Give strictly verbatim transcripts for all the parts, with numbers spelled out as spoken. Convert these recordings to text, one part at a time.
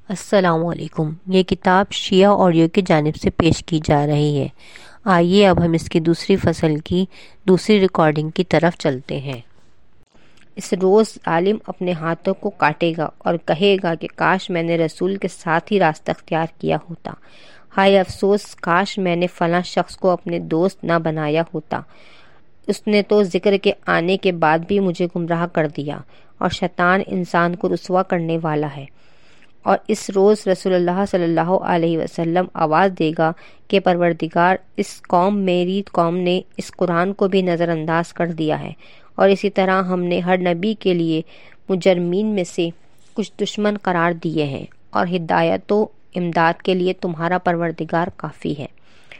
السلام علیکم۔ یہ کتاب شیعہ آڈیو کی جانب سے پیش کی جا رہی ہے۔ آئیے اب ہم اس کی دوسری فصل کی دوسری ریکارڈنگ کی طرف چلتے ہیں۔ اس روز عالم اپنے ہاتھوں کو کاٹے گا اور کہے گا کہ کاش میں نے رسول کے ساتھ ہی راستہ اختیار کیا ہوتا، ہائے افسوس کاش میں نے فلاں شخص کو اپنے دوست نہ بنایا ہوتا، اس نے تو ذکر کے آنے کے بعد بھی مجھے گمراہ کر دیا، اور شیطان انسان کو رسوا کرنے والا ہے۔ اور اس روز رسول اللہ صلی اللہ علیہ وسلم آواز دے گا کہ پروردگار، اس قوم میری قوم نے اس قرآن کو بھی نظر انداز کر دیا ہے، اور اسی طرح ہم نے ہر نبی کے لیے مجرمین میں سے کچھ دشمن قرار دیے ہیں، اور ہدایت و امداد کے لیے تمہارا پروردگار کافی ہے۔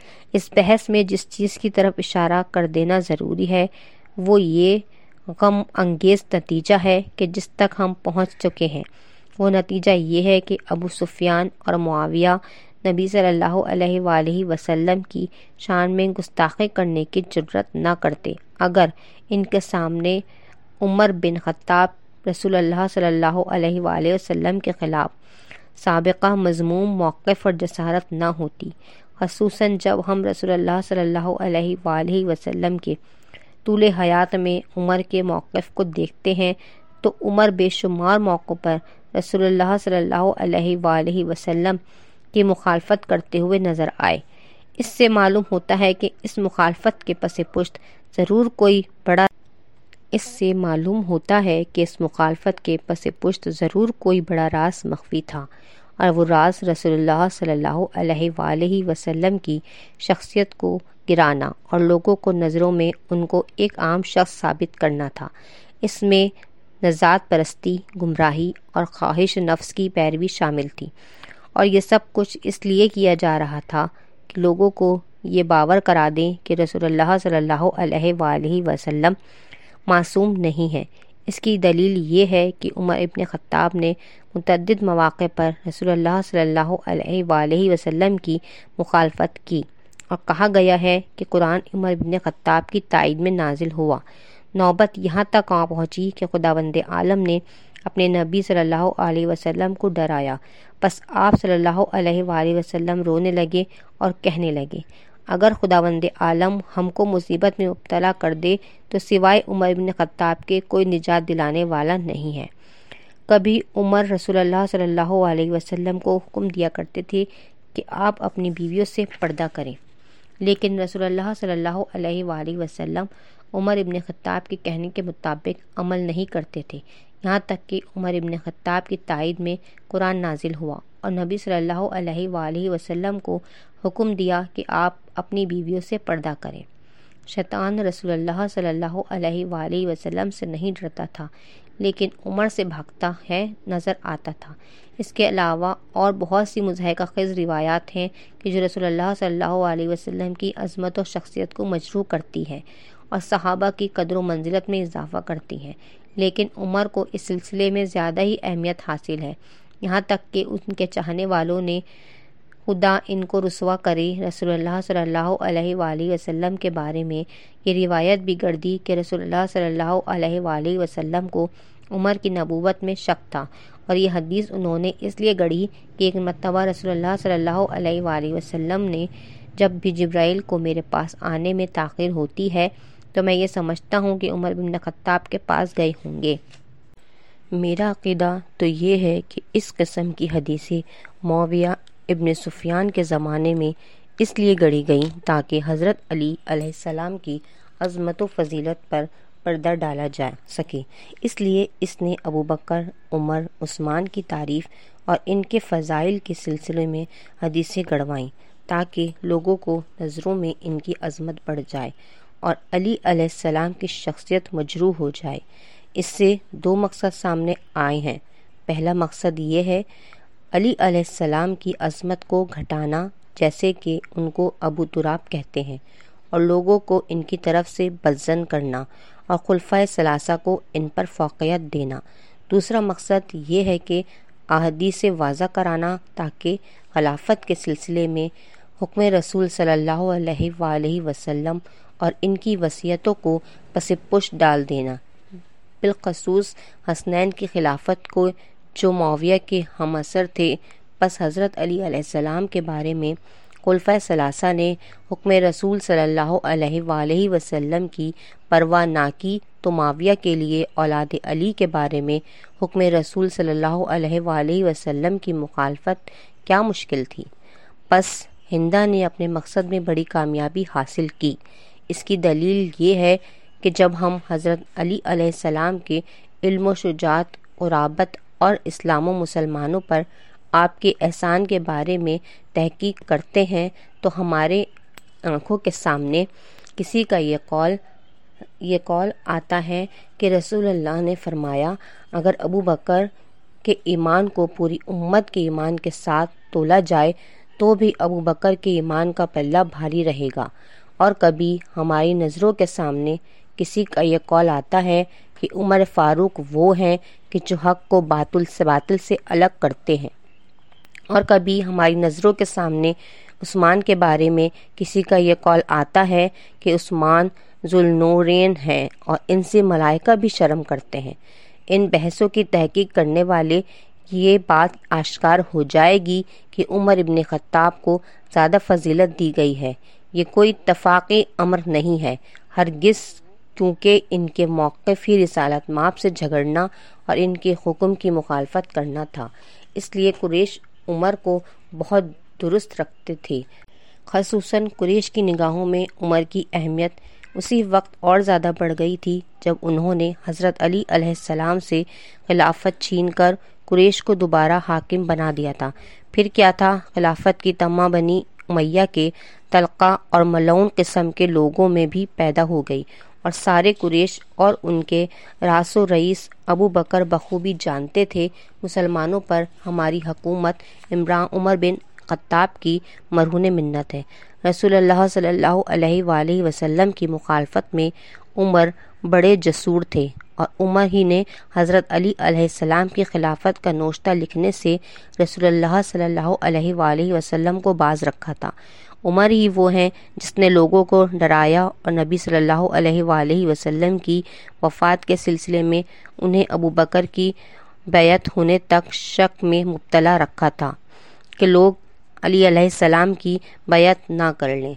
اس بحث میں جس چیز کی طرف اشارہ کر دینا ضروری ہے وہ یہ غم انگیز نتیجہ ہے کہ جس تک ہم پہنچ چکے ہیں وہ نتیجہ یہ ہے کہ ابو سفیان اور معاویہ نبی صلی اللہ علیہ وآلہ وسلم کی شان میں گستاخی کرنے کی جرات نہ کرتے اگر ان کے سامنے عمر بن خطاب رسول اللہ صلی اللہ علیہ وآلہ وسلم کے خلاف سابقہ مذموم موقف اور جسارت نہ ہوتی، خصوصاً جب ہم رسول اللہ صلی اللہ علیہ وآلہ وسلم کے طول حیات میں عمر کے موقف کو دیکھتے ہیں تو عمر بے شمار موقعوں پر رسول اللہ صلی اللہ علیہ وآلہ وسلم کی مخالفت کرتے ہوئے نظر آئے۔ اس سے معلوم ہوتا ہے کہ اس مخالفت کے پس پشت ضرور کوئی بڑا اس سے معلوم ہوتا ہے کہ اس مخالفت کے پس پشت ضرور کوئی بڑا راز مخفی تھا، اور وہ راز رسول اللہ صلی اللہ علیہ وآلہ وسلم کی شخصیت کو گرانا اور لوگوں کو نظروں میں ان کو ایک عام شخص ثابت کرنا تھا۔ اس میں نژاد پرستی، گمراہی اور خواہش نفس کی پیروی شامل تھی، اور یہ سب کچھ اس لیے کیا جا رہا تھا کہ لوگوں کو یہ باور کرا دیں کہ رسول اللہ صلی اللہ علیہ وآلہ وسلم معصوم نہیں ہے۔ اس کی دلیل یہ ہے کہ عمر ابن خطاب نے متعدد مواقع پر رسول اللہ صلی اللہ علیہ وآلہ وسلم کی مخالفت کی، اور کہا گیا ہے کہ قرآن عمر ابن خطاب کی تائید میں نازل ہوا۔ نوبت یہاں تک آ پہنچی کہ خداوند عالم نے اپنے نبی صلی اللہ علیہ وسلم کو ڈرایا، پس آپ صلی اللہ علیہ وآلہ وسلم رونے لگے اور کہنے لگے، اگر خداوند عالم ہم کو مصیبت میں مبتلا کر دے تو سوائے عمر بن خطاب کے کوئی نجات دلانے والا نہیں ہے۔ کبھی عمر رسول اللہ صلی اللہ علیہ وسلم کو حکم دیا کرتے تھے کہ آپ اپنی بیویوں سے پردہ کریں، لیکن رسول اللہ صلی اللہ علیہ وآلہ وسلم عمر ابن خطاب کے کہنے کے مطابق عمل نہیں کرتے تھے، یہاں تک کہ عمر ابن خطاب کی تائید میں قرآن نازل ہوا اور نبی صلی اللہ علیہ وآلہ وسلم کو حکم دیا کہ آپ اپنی بیویوں سے پردہ کریں۔ شیطان رسول اللہ صلی اللہ علیہ وآلہ وسلم سے نہیں ڈرتا تھا، لیکن عمر سے بھاگتا ہے نظر آتا تھا۔ اس کے علاوہ اور بہت سی مضحکہ خیز روایات ہیں کہ جو رسول اللہ صلی اللہ علیہ وسلم کی عظمت و شخصیت کو مجروح کرتی ہے اور صحابہ کی قدر و منزلت میں اضافہ کرتی ہیں، لیکن عمر کو اس سلسلے میں زیادہ ہی اہمیت حاصل ہے، یہاں تک کہ ان کے چاہنے والوں نے خدا ان کو رسوا کرے رسول اللہ صلی اللہ علیہ وآلہ وسلم کے بارے میں یہ روایت بھی گردی کہ رسول اللہ صلی اللہ علیہ وآلہ وسلم کو عمر کی نبوت میں شک تھا، اور یہ حدیث انہوں نے اس لیے گڑھی کہ ایک مرتبہ رسول اللہ صلی اللہ علیہ وآلہ وسلم نے جب بھی جبرائیل کو میرے پاس آنے میں تاخیر ہوتی ہے تو میں یہ سمجھتا ہوں کہ عمر بن خطاب کے پاس گئے ہوں گے۔ میرا عقیدہ تو یہ ہے کہ اس قسم کی حدیثیں معاویہ ابن سفیان کے زمانے میں اس لیے گڑھی گئیں تاکہ حضرت علی علیہ السلام کی عظمت و فضیلت پر پردہ ڈالا جا سکے، اس لیے اس نے ابو بکر، عمر، عثمان کی تعریف اور ان کے فضائل کے سلسلے میں حدیثیں گڑھوائیں تاکہ لوگوں کو نظروں میں ان کی عظمت بڑھ جائے اور علی علیہ السلام کی شخصیت مجروح ہو جائے۔ اس سے دو مقصد سامنے آئے ہیں۔ پہلا مقصد یہ ہے علی علیہ السلام کی عظمت کو گھٹانا، جیسے کہ ان کو ابو تراب کہتے ہیں، اور لوگوں کو ان کی طرف سے بدظن کرنا اور خلفائے ثلاثہ کو ان پر فوقیت دینا۔ دوسرا مقصد یہ ہے کہ احادیث سے واضح کرانا تاکہ خلافت کے سلسلے میں حکم رسول صلی اللہ علیہ وآلہ وسلم اور ان کی وصیتوں کو پس پش ڈال دینا، بالخصوص حسنین کی خلافت کو جو معاویہ کے ہم اثر تھے۔ پس حضرت علی علیہ السلام کے بارے میں خلفائے ثلاثہ نے حکم رسول صلی اللہ علیہ وآلہ وسلم کی پرواہ نہ کی تو معاویہ کے لیے اولاد علی کے بارے میں حکم رسول صلی اللہ علیہ وآلہ وسلم کی مخالفت کیا مشکل تھی۔ پس ہندہ نے اپنے مقصد میں بڑی کامیابی حاصل کی۔ اس کی دلیل یہ ہے کہ جب ہم حضرت علی علیہ السلام کے علم و شجاعت، قرابت اور اسلام و مسلمانوں پر آپ کے احسان کے بارے میں تحقیق کرتے ہیں تو ہمارے آنکھوں کے سامنے کسی کا یہ قول یہ قول آتا ہے کہ رسول اللہ نے فرمایا، اگر ابو بکر کے ایمان کو پوری امت کے ایمان کے ساتھ تولا جائے تو بھی ابو بکر کے ایمان کا پلہ بھاری رہے گا۔ اور کبھی ہماری نظروں کے سامنے کسی کا یہ قول آتا ہے کہ عمر فاروق وہ ہیں کہ جو حق کو باطل سے باطل سے الگ کرتے ہیں، اور کبھی ہماری نظروں کے سامنے عثمان کے بارے میں کسی کا یہ قول آتا ہے کہ عثمان ذوالنورین ہیں اور ان سے ملائکہ بھی شرم کرتے ہیں۔ ان بحثوں کی تحقیق کرنے والے یہ بات آشکار ہو جائے گی کہ عمر ابن خطاب کو زیادہ فضیلت دی گئی ہے۔ یہ کوئی اتفاقی امر نہیں ہے ہرگز، کیونکہ ان کے موقف ہی رسالت مآب سے جھگڑنا اور ان کے حکم کی مخالفت کرنا تھا۔ اس لیے قریش عمر کو بہت درست رکھتے تھے۔ خصوصاً قریش کی نگاہوں میں عمر کی اہمیت اسی وقت اور زیادہ بڑھ گئی تھی جب انہوں نے حضرت علی علیہ السلام سے خلافت چھین کر قریش کو دوبارہ حاکم بنا دیا تھا۔ پھر کیا تھا، خلافت کی طمع بنی امیہ کے طلقہ اور ملعون قسم کے لوگوں میں بھی پیدا ہو گئی، اور سارے قریش اور ان کے راس و رئیس ابو بکر بخوبی جانتے تھے مسلمانوں پر ہماری حکومت عمران عمر بن خطاب کی مرہون منت ہے۔ رسول اللہ صلی اللہ علیہ وآلہ وسلم کی مخالفت میں عمر بڑے جسور تھے، اور عمر ہی نے حضرت علی علیہ السلام کی خلافت کا نوشتہ لکھنے سے رسول اللہ صلی اللہ علیہ وآلہ وسلم کو باز رکھا تھا۔ عمر ہی وہ ہیں جس نے لوگوں کو ڈرایا اور نبی صلی اللہ علیہ وآلہ وسلم کی وفات کے سلسلے میں انہیں ابو بکر کی بیعت ہونے تک شک میں مبتلا رکھا تھا کہ لوگ علی علیہ السلام کی بیعت نہ کر لیں۔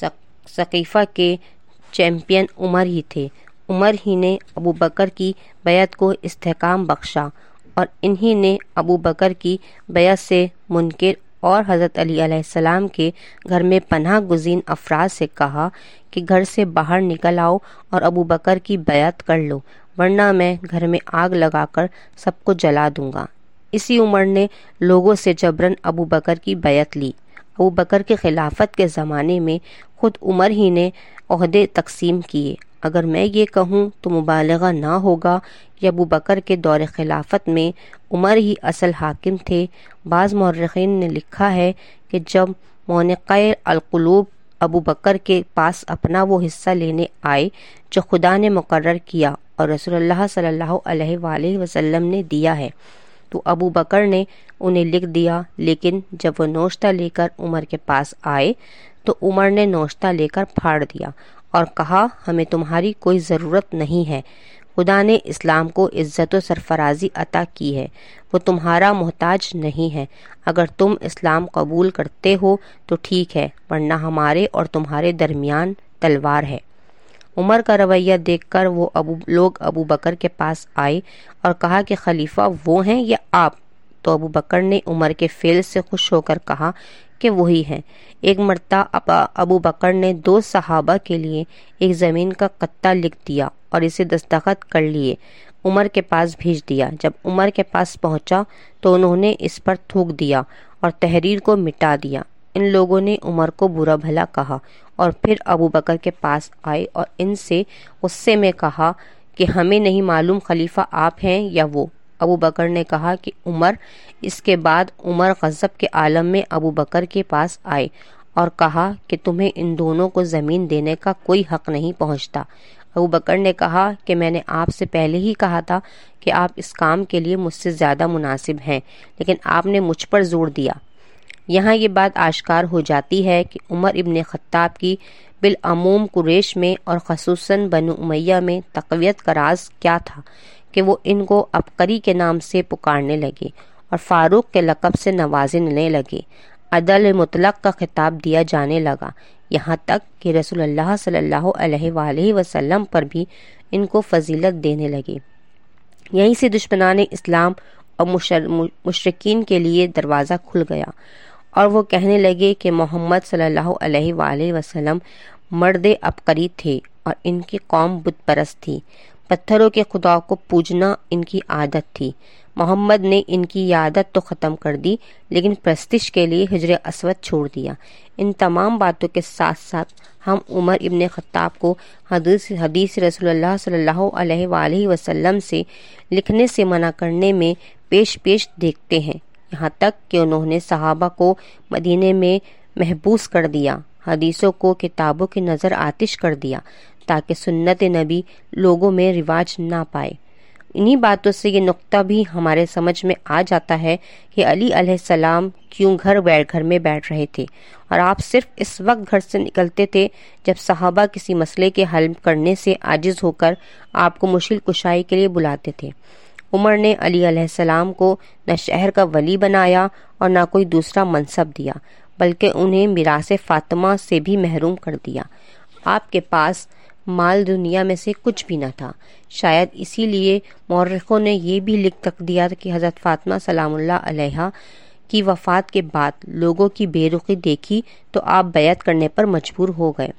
سقیفہ کے چیمپئن عمر ہی تھے۔ عمر ہی نے ابو بکر کی بیعت کو استحکام بخشا، اور انہی نے ابو بکر کی بیعت سے منکر اور حضرت علی علیہ السلام کے گھر میں پناہ گزین افراد سے کہا کہ گھر سے باہر نکل آؤ اور ابو بکر کی بیعت کر لو، ورنہ میں گھر میں آگ لگا کر سب کو جلا دوں گا۔ اسی عمر نے لوگوں سے جبراً ابو بکر کی بیعت لی۔ ابو بکر کے خلافت کے زمانے میں خود عمر ہی نے عہدے تقسیم کیے۔ اگر میں یہ کہوں تو مبالغہ نہ ہوگا کہ ابو بکر کے دور خلافت میں عمر ہی اصل حاکم تھے۔ بعض مورخین نے لکھا ہے کہ جب مونقہ القلوب ابو بکر کے پاس اپنا وہ حصہ لینے آئے جو خدا نے مقرر کیا اور رسول اللہ صلی اللہ علیہ وآلہ وسلم نے دیا ہے، تو ابو بکر نے انہیں لکھ دیا، لیکن جب وہ نوشتہ لے کر عمر کے پاس آئے تو عمر نے نوشتہ لے کر پھاڑ دیا اور کہا، ہمیں تمہاری کوئی ضرورت نہیں ہے، خدا نے اسلام کو عزت و سرفرازی عطا کی ہے، وہ تمہارا محتاج نہیں ہے، اگر تم اسلام قبول کرتے ہو تو ٹھیک ہے، ورنہ ہمارے اور تمہارے درمیان تلوار ہے۔ عمر کا رویہ دیکھ کر وہ ابو لوگ ابو بکر کے پاس آئے اور کہا کہ خلیفہ وہ ہیں یا آپ؟ تو ابو بکر نے عمر کے فعل سے خوش ہو کر کہا کہ وہی ہیں۔ ایک مرتبہ ابو بکر نے دو صحابہ کے لیے ایک زمین کا قطعہ لکھ دیا اور اسے دستخط کر لیے عمر کے پاس بھیج دیا۔ جب عمر کے پاس پہنچا تو انہوں نے اس پر تھوک دیا اور تحریر کو مٹا دیا۔ ان لوگوں نے عمر کو برا بھلا کہا اور پھر ابو بکر کے پاس آئے اور ان سے غصے میں کہا کہ ہمیں نہیں معلوم خلیفہ آپ ہیں یا وہ۔ ابو بکر نے کہا کہ عمر۔ اس کے بعد عمر غضب کے عالم میں ابو بکر کے پاس آئے اور کہا کہ تمہیں ان دونوں کو زمین دینے کا کوئی حق نہیں پہنچتا۔ ابو بکر نے کہا کہ میں نے آپ سے پہلے ہی کہا تھا کہ آپ اس کام کے لیے مجھ سے زیادہ مناسب ہیں، لیکن آپ نے مجھ پر زور دیا۔ یہاں یہ بات آشکار ہو جاتی ہے کہ عمر ابن خطاب کی بالعموم قریش میں اور خصوصاً بنو امیہ میں تقویت کا راز کیا تھا کہ وہ ان کو عبقری کے نام سے پکارنے لگے اور فاروق کے لقب سے نوازنے لگے۔ عدل مطلق کا خطاب دیا جانے لگا، یہاں تک کہ رسول اللہ صلی اللہ علیہ وآلہ وسلم پر بھی ان کو فضیلت دینے لگے۔ یہیں سے دشمنان اسلام اور مشرکین کے لیے دروازہ کھل گیا اور وہ کہنے لگے کہ محمد صلی اللہ علیہ وآلہ وسلم مرد عبقری تھے اور ان کی قوم بت پرست تھی، پتھروں کے خدا کو پوجنا ان کی عادت تھی۔ محمد نے ان کی یہ عادت تو ختم کر دی، لیکن پرستش کے لیے حجر اسود چھوڑ دیا۔ ان تمام باتوں کے ساتھ ساتھ ہم عمر ابن خطاب کو حدیث حدیث رسول اللہ صلی اللہ علیہ وآلہ وسلم سے لکھنے سے منع کرنے میں پیش پیش دیکھتے ہیں، یہاں تک کہ انہوں نے صحابہ کو مدینے میں محبوس کر دیا، حدیثوں کو کتابوں کی نظر آتش کر دیا تاکہ سنت نبی لوگوں میں رواج نہ پائے۔ انہی باتوں سے یہ نقطہ بھی ہمارے سمجھ میں آ جاتا ہے کہ علی علیہ السلام کیوں گھر بیٹھ گھر میں بیٹھ رہے تھے اور آپ صرف اس وقت گھر سے نکلتے تھے جب صحابہ کسی مسئلے کے حل کرنے سے عاجز ہو کر آپ کو مشکل کشائی کے لیے بلاتے تھے۔ عمر نے علی علیہ السلام کو نہ شہر کا ولی بنایا اور نہ کوئی دوسرا منصب دیا، بلکہ انہیں میراث فاطمہ سے بھی محروم کر دیا۔ آپ کے پاس مال دنیا میں سے کچھ بھی نہ تھا، شاید اسی لیے مورخوں نے یہ بھی لکھ تک دیا کہ حضرت فاطمہ سلام اللہ علیہا کی وفات کے بعد لوگوں کی بے رخی دیکھی تو آپ بیعت کرنے پر مجبور ہو گئے۔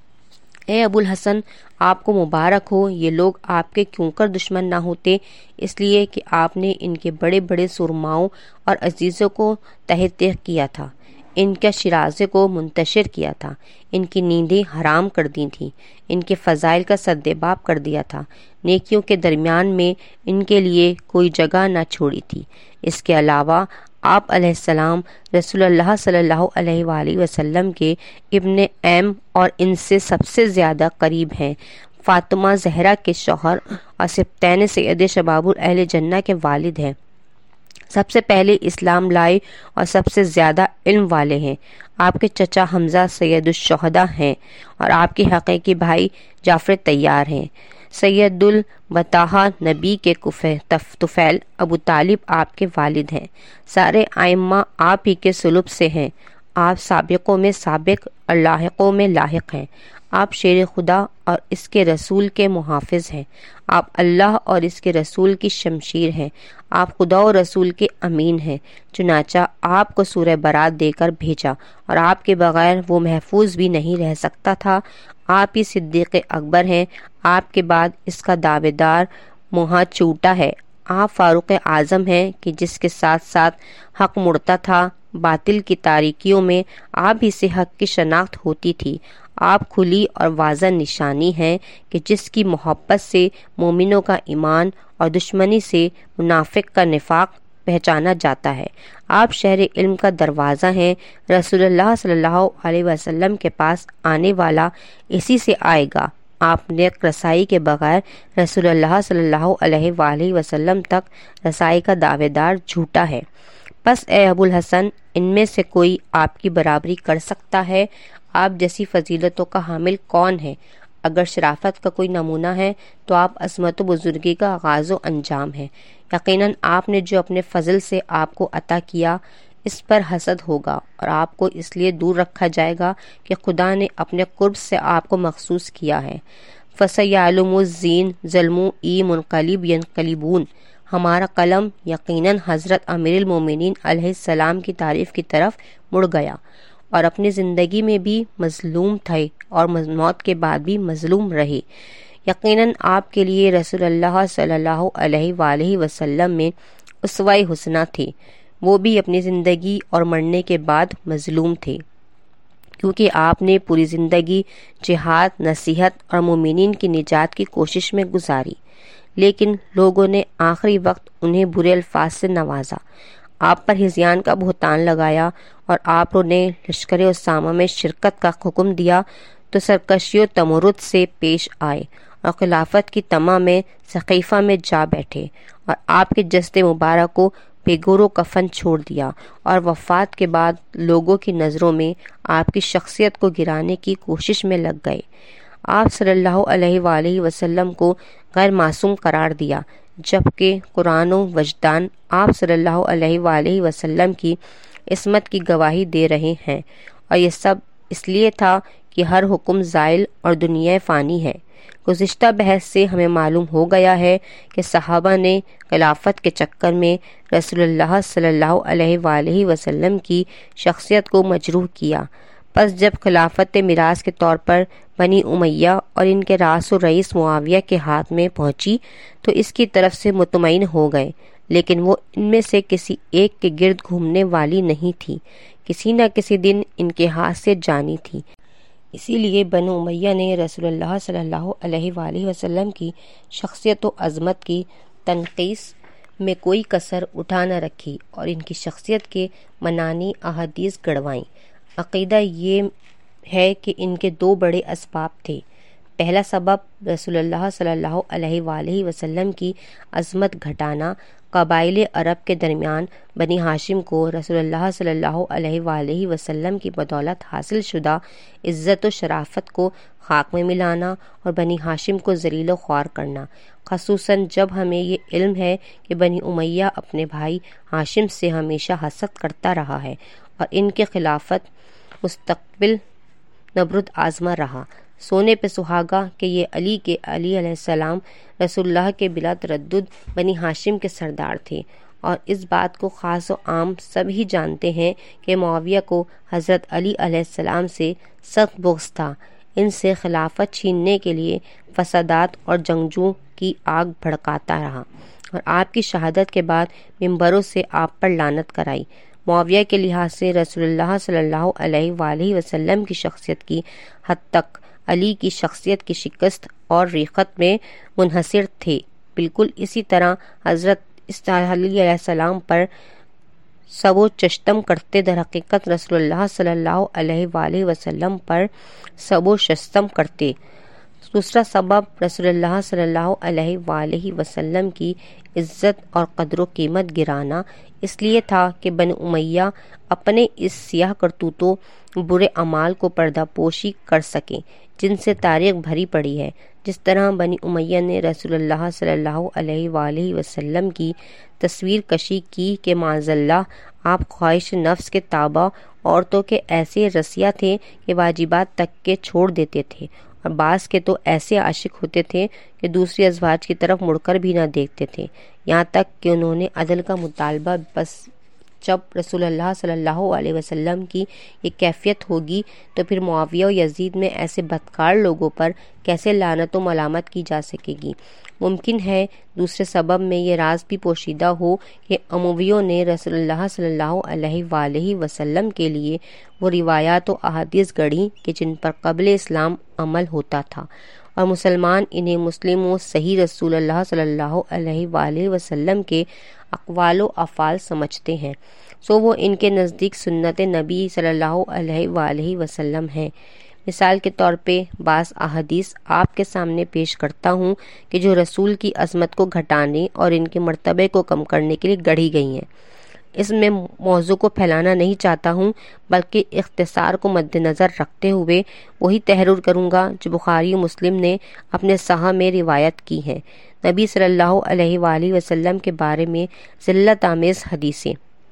اے ابو الحسن، آپ کو مبارک ہو، یہ لوگ آپ کے کیوں کر دشمن نہ ہوتے، اس لیے کہ آپ نے ان کے بڑے بڑے سرماؤں اور عزیزوں کو تہ تیغ کیا تھا، ان کے شرازے کو منتشر کیا تھا، ان کی نیندیں حرام کر دی تھیں، ان کے فضائل کا سدباب کر دیا تھا، نیکیوں کے درمیان میں ان کے لیے کوئی جگہ نہ چھوڑی تھی۔ اس کے علاوہ آپ علیہ السلام رسول اللہ صلی اللہ علیہ وآلہ وسلم کے ابن ایم اور ان سے سب سے زیادہ قریب ہیں، فاطمہ زہرا کے شوہر اور سبطین سید شباب اہل جنہ کے والد ہیں، سب سے پہلے اسلام لائے اور سب سے زیادہ علم والے ہیں۔ آپ کے چچا حمزہ سید الشہداء ہیں اور آپ کے حقیقی بھائی جعفر طیار ہیں۔ سید البطحاء نبی کے طفیل ابو طالب آپ کے والد ہیں۔ سارے ائمہ آپ ہی کے سلب سے ہیں۔ آپ سابقوں میں سابق اور لاحقوں میں لاحق ہیں۔ آپ شیر خدا اور اس کے رسول کے محافظ ہیں۔ آپ اللہ اور اس کے رسول کی شمشیر ہیں۔ آپ خدا و رسول کے امین ہیں، چنانچہ آپ کو سورہ برات دے کر بھیجا اور آپ کے بغیر وہ محفوظ بھی نہیں رہ سکتا تھا۔ آپ ہی صدیق اکبر ہیں۔ آپ کے بعد اس کا دعوے دار منہ چوٹا ہے۔ آپ فاروق اعظم ہیں کہ جس کے ساتھ ساتھ حق مڑتا تھا، باطل کی تاریکیوں میں آپ ہی سے حق کی شناخت ہوتی تھی۔ آپ کھلی اور واضح نشانی ہیں کہ جس کی محبت سے مومنوں کا ایمان اور دشمنی سے منافق کا نفاق پہچانا جاتا ہے۔ آپ شہر علم کا دروازہ ہیں۔ رسول اللہ صلی اللہ علیہ وسلم کے پاس آنے والا اسی سے آئے گا۔ آپ نے رسائی کے بغیر رسول اللہ صلی اللہ علیہ وآلہ وسلم تک رسائی کا دعوے دار جھوٹا ہے۔ پس اے ابو الحسن، ان میں سے کوئی آپ کی برابری کر سکتا ہے؟ آپ جیسی فضیلتوں کا حامل کون ہے؟ اگر شرافت کا کوئی نمونہ ہے تو آپ عظمت و بزرگی کا آغاز و انجام ہے۔ یقیناً آپ نے جو اپنے فضل سے آپ کو عطا کیا اس پر حسد ہوگا اور آپ کو اس لیے دور رکھا جائے گا کہ خدا نے اپنے قرب سے آپ کو مخصوص کیا ہے۔ فَسَيَعْلَمُ الزین ظلم ای منقلب ینقلبون۔ ہمارا قلم یقیناً حضرت امیر المومنین علیہ السلام کی تعریف کی طرف مڑ گیا اور اپنی زندگی میں بھی مظلوم تھے اور موت کے بعد بھی مظلوم رہے۔ یقیناً آپ کے لیے رسول اللہ صلی اللہ علیہ وآلہ وسلم میں اسوہ حسنہ تھے، وہ بھی اپنی زندگی اور مرنے کے بعد مظلوم تھے، کیونکہ آپ نے پوری زندگی جہاد، نصیحت اور مومنین کی نجات کی کوشش میں گزاری، لیکن لوگوں نے آخری وقت انہیں برے الفاظ سے نوازا، آپ پر ہذیان کا بہتان لگایا اور آپ نے لشکر اسامہ میں شرکت کا حکم دیا تو سرکشی و تمرد سے پیش آئے اور خلافت کی طمع میں سقیفہ میں جا بیٹھے اور آپ کے جسد مبارک کو بے گور و کفن چھوڑ دیا اور وفات کے بعد لوگوں کی نظروں میں آپ کی شخصیت کو گرانے کی کوشش میں لگ گئے۔ آپ صلی اللہ علیہ وآلہ وسلم کو غیر معصوم قرار دیا، جبکہ قرآن و وجدان آپ صلی اللہ علیہ وآلہ وسلم کی عصمت کی گواہی دے رہے ہیں، اور یہ سب اس لیے تھا کہ ہر حکم زائل اور دنیا فانی ہے۔ گزشتہ بحث سے ہمیں معلوم ہو گیا ہے کہ صحابہ نے خلافت کے چکر میں رسول اللہ صلی اللہ علیہ وآلہ وسلم کی شخصیت کو مجروح کیا۔ پس جب خلافت میراث کے طور پر بنی امیہ اور ان کے راس و رئیس معاویہ کے ہاتھ میں پہنچی تو اس کی طرف سے مطمئن ہو گئے، لیکن وہ ان میں سے کسی ایک کے گرد گھومنے والی نہیں تھی، کسی نہ کسی دن ان کے ہاتھ سے جانی تھی۔ اسی لیے بنو امیہ نے رسول اللہ صلی اللہ علیہ وآلہ وسلم کی شخصیت و عظمت کی تنقیص میں کوئی کسر اٹھا نہ رکھی اور ان کی شخصیت کے منانی احادیث گڑوائیں۔ عقیدہ یہ ہے کہ ان کے دو بڑے اسباب تھے۔ پہلا سبب رسول اللہ صلی اللہ علیہ وآلہ وسلم کی عظمت گھٹانا، قبائل عرب کے درمیان بنی ہاشم کو رسول اللہ صلی اللہ علیہ وآلہ وسلم کی بدولت حاصل شدہ عزت و شرافت کو خاک میں ملانا اور بنی ہاشم کو ذلیل و خوار کرنا، خصوصاً جب ہمیں یہ علم ہے کہ بنی امیہ اپنے بھائی ہاشم سے ہمیشہ حسد کرتا رہا ہے اور ان کے خلافت مستقبل نبرد آزما رہا۔ سونے پہ سہاگا کہ یہ علی کے علی علیہ السلام رسول اللہ کے بلا تردد بنی ہاشم کے سردار تھے، اور اس بات کو خاص و عام سب ہی جانتے ہیں کہ معاویہ کو حضرت علی علیہ السلام سے سخت بغض تھا۔ ان سے خلافت چھیننے کے لیے فسادات اور جنگجو کی آگ بھڑکاتا رہا اور آپ کی شہادت کے بعد ممبروں سے آپ پر لعنت کرائی۔ معاویہ کے لحاظ سے رسول اللہ صلی اللہ علیہ وآلہ وسلم کی شخصیت کی حد تک علی کی شخصیت کی شکست اور ریخت میں منحصر تھے۔ بالکل اسی طرح حضرت علی علیہ السلام پر سب و چشتم کرتے در حقیقت رسول اللہ صلی اللہ علیہ وآلہ وسلم پر سب و شستم کرتے۔ دوسرا سبب رسول اللہ صلی اللہ علیہ وآلہ وسلم کی عزت اور قدر و قیمت گرانا اس لیے تھا کہ بنی امیہ اپنے اس سیاہ کرتوتوں برے اعمال کو پردہ پوشی کر سکیں جن سے تاریخ بھری پڑی ہے۔ جس طرح بنی امیہ نے رسول اللہ صلی اللہ علیہ وآلہ وسلم کی تصویر کشی کی کہ معاذ اللہ آپ خواہش نفس کے تابع عورتوں کے ایسے رسیا تھے کہ واجبات تک کے چھوڑ دیتے تھے، اور بعض کے تو ایسے عاشق ہوتے تھے کہ دوسری ازواج کی طرف مڑ کر بھی نہ دیکھتے تھے، یہاں تک کہ انہوں نے عدل کا مطالبہ بس جب رسول اللہ صلی اللہ علیہ وسلم کی یہ کیفیت ہوگی تو پھر معاویہ و یزید میں ایسے بدکار لوگوں پر کیسے لعنت و ملامت کی جا سکے گی۔ ممکن ہے دوسرے سبب میں یہ راز بھی پوشیدہ ہو کہ امویوں نے رسول اللہ صلی اللہ علیہ وآلہ وسلم کے لیے وہ روایات و احادیث گڑھی کہ جن پر قبل اسلام عمل ہوتا تھا، اور مسلمان انہیں مسلم و صحیح رسول اللہ صلی اللہ علیہ وآلہ وسلم کے اقوال و افعال سمجھتے ہیں، سو وہ ان کے نزدیک سنت نبی صلی اللہ علیہ وآلہ وسلم ہیں۔ مثال کے طور پہ بعض احادیث آپ کے سامنے پیش کرتا ہوں کہ جو رسول کی عظمت کو گھٹانے اور ان کے مرتبے کو کم کرنے کے لیے گڑھی گئی ہیں۔ اس میں موضوع کو پھیلانا نہیں چاہتا ہوں، بلکہ اختصار کو مد نظر رکھتے ہوئے وہی تحریر کروں گا جو بخاری و مسلم نے اپنے صحاح میں روایت کی ہے۔ نبی صلی اللہ علیہ وآلہ وسلم کے بارے میں ذلت آمیز حدیثیں۔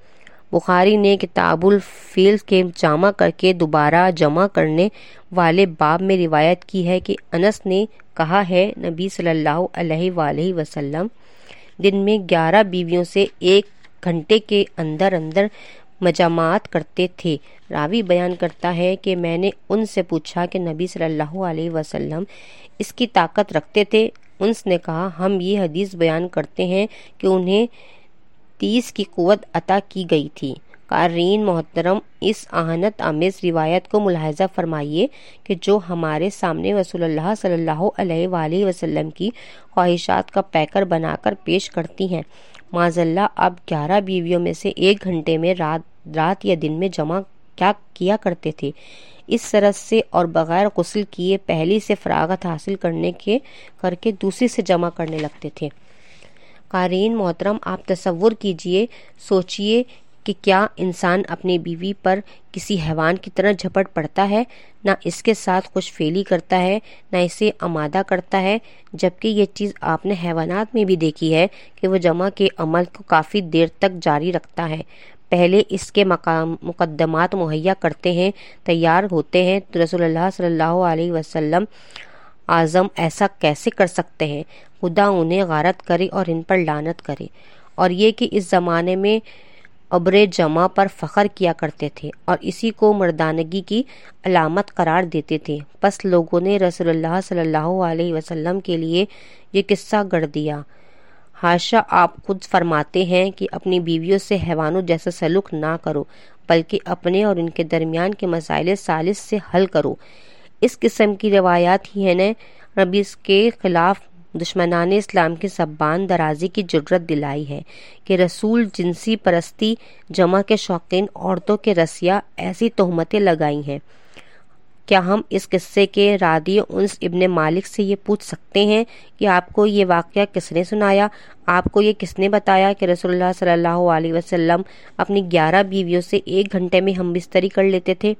بخاری نے کتاب الفیل کے جامع کر کے دوبارہ جمع کرنے والے باب میں روایت کی ہے کہ انس نے کہا ہے نبی صلی اللہ علیہ وآلہ وسلم دن میں گیارہ بیویوں سے ایک گھنٹے کے اندر اندر مجامعات کرتے تھے۔ راوی بیان کرتا ہے کہ میں نے ان سے پوچھا کہ نبی صلی اللہ علیہ وسلم اس کی طاقت رکھتے تھے؟ انس نے کہا ہم یہ حدیث بیان کرتے ہیں کہ انہیں تیس کی قوت عطا کی گئی تھی۔ قارئین محترم، اس اہانت آمیز روایت کو ملاحظہ فرمائیے کہ جو ہمارے سامنے رسول اللہ صلی اللہ علیہ وآلہ وسلم کی خواہشات کا پیکر بنا کر پیش کرتی ہیں۔ معاذ اللہ آپ گیارہ بیویوں میں سے ایک گھنٹے میں رات رات یا دن میں جمع کیا کیا کرتے تھے؟ اس سرت سے اور بغیر غسل کیے پہلی سے فراغت حاصل کرنے کے کر کے دوسری سے جمع کرنے لگتے تھے۔ قارئین محترم، آپ تصور کیجئے، سوچئے کہ کیا انسان اپنی بیوی پر کسی حیوان کی طرح جھپٹ پڑتا ہے، نہ اس کے ساتھ خوش فعلی کرتا ہے، نہ اسے آمادہ کرتا ہے، جبکہ یہ چیز آپ نے حیوانات میں بھی دیکھی ہے کہ وہ جمع کے عمل کو کافی دیر تک جاری رکھتا ہے، پہلے اس کے مقام مقدمات مہیا کرتے ہیں، تیار ہوتے ہیں، تو رسول اللہ صلی اللہ علیہ وسلم اعظم ایسا کیسے کر سکتے ہیں؟ خدا انہیں غارت کرے اور ان پر لعنت کرے۔ اور یہ کہ اس زمانے میں ابر جمع پر فخر کیا کرتے تھے اور اسی کو مردانگی کی علامت قرار دیتے تھے، پس لوگوں نے رسول اللہ صلی اللہ علیہ وسلم کے لیے یہ قصہ گڑھ دیا۔ حاشا، آپ خود فرماتے ہیں کہ اپنی بیویوں سے حیوانوں جیسا سلوک نہ کرو، بلکہ اپنے اور ان کے درمیان کے مسائل ثالث سے حل کرو۔ اس قسم کی روایات ہی نے نبی اس کے خلاف دشمنان اسلام کی زبان درازی کی جرت دلائی ہے کہ رسول جنسی پرستی، جمع کے شوقین عورتوں کے رسیا ایسی تہمتیں لگائی ہیں۔ کیا ہم اس قصے کے راوی انس ابن مالک سے یہ پوچھ سکتے ہیں کہ آپ کو یہ واقعہ کس نے سنایا؟ آپ کو یہ کس نے بتایا کہ رسول اللہ صلی اللہ علیہ وسلم اپنی گیارہ بیویوں سے ایک گھنٹے میں ہم بستری کر لیتے تھے؟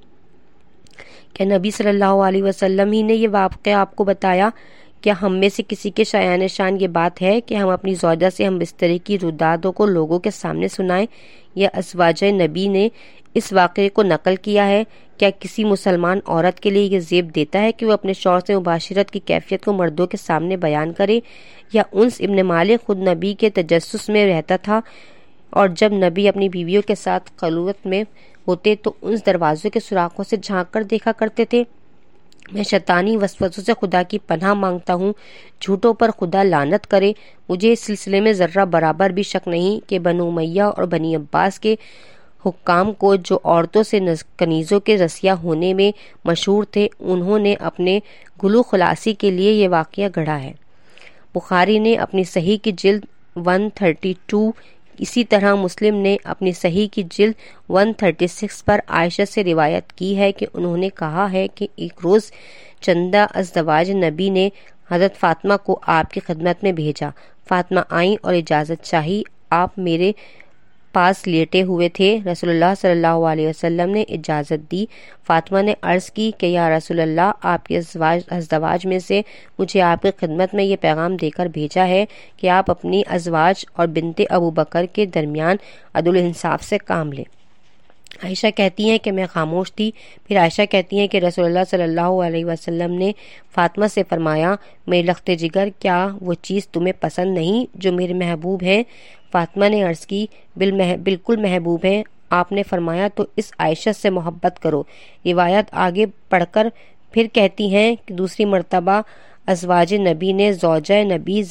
کیا نبی صلی اللہ علیہ وسلم ہی نے یہ واقعہ آپ کو بتایا؟ کیا ہم میں سے کسی کے شایان شان یہ بات ہے کہ ہم اپنی زوجہ سے ہم بستری کی رودادوں کو لوگوں کے سامنے سنائیں، یا ازواج نبی نے اس واقعے کو نقل کیا ہے؟ کیا کسی مسلمان عورت کے لیے یہ زیب دیتا ہے کہ وہ اپنے شوہر سے مباشرت کی کیفیت کو مردوں کے سامنے بیان کرے؟ یا انس ابن مالک خود نبی کے تجسس میں رہتا تھا، اور جب نبی اپنی بیویوں کے ساتھ خلوت میں ہوتے تو انس دروازوں کے سوراخوں سے جھانک کر دیکھا کرتے تھے؟ میں شیطانی وسوسوں سے خدا کی پناہ مانگتا ہوں، جھوٹوں پر خدا لعنت کرے۔ مجھے اس سلسلے میں ذرہ برابر بھی شک نہیں کہ بنو امیہ اور بنی عباس کے حکام کو، جو عورتوں سے کنیزوں کے رسیا ہونے میں مشہور تھے، انہوں نے اپنے گلو خلاصی کے لیے یہ واقعہ گڑھا ہے۔ بخاری نے اپنی صحیح کی جلد ایک سو بتیس، اسی طرح مسلم نے اپنی صحیح کی جلد ایک سو چھتیس پر عائشہ سے روایت کی ہے کہ انہوں نے کہا ہے کہ ایک روز چندہ ازدواج نبی نے حضرت فاطمہ کو آپ کی خدمت میں بھیجا۔ فاطمہ آئیں اور اجازت چاہی۔ آپ میرے پاس لیٹے ہوئے تھے۔ رسول اللہ صلی اللہ علیہ وسلم نے اجازت دی۔ فاطمہ نے عرض کی کہ یا رسول اللہ، آپ کے ازواج میں سے مجھے آپ کی خدمت میں یہ پیغام دے کر بھیجا ہے کہ آپ اپنی ازواج اور بنت ابو بکر کے درمیان عدل و انصاف سے کام لیں۔ عائشہ کہتی ہیں کہ میں خاموش تھی۔ پھر عائشہ کہتی ہیں کہ رسول اللہ صلی اللہ علیہ وسلم نے فاطمہ سے فرمایا، میرے لخت جگر، کیا وہ چیز تمہیں پسند نہیں جو میرے محبوب ہے؟ فاطمہ نے عرض کی، بالکل محبوب ہے۔ آپ نے فرمایا، تو اس عائشہ سے محبت کرو۔ روایت آگے پڑھ کر پھر کہتی ہیں کہ دوسری مرتبہ ازواج نبی نے زوجہ نبی